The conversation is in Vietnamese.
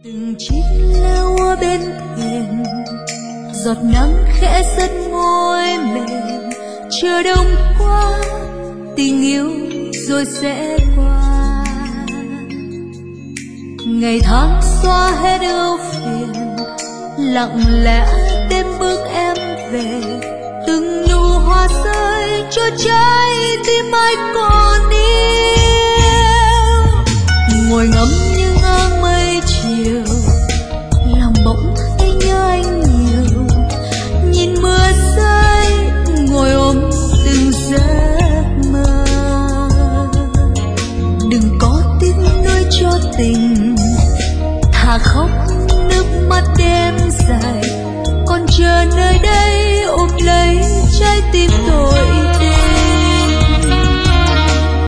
Từng chiếc leo bên thềm, giọt nắng khẽ sất môi mềm, chờ đông qua tình yêu rồi sẽ qua. Ngày tháng xóa hết ưu phiền, lặng lẽ đêm bước em về. Từng nụ hoa rơi cho trái tim ai còn yêu. Ngồi ngắm những áng mây chiều, lòng bỗng thấy nhớ anh nhiều. Nhìn mưa rơi, ngồi ôm từng giấc mơ. Đừng có tiếc nuối cho tình, thà khóc nước mắt đêm dài, còn chờ nơi đây ôm lấy trái tim tôi.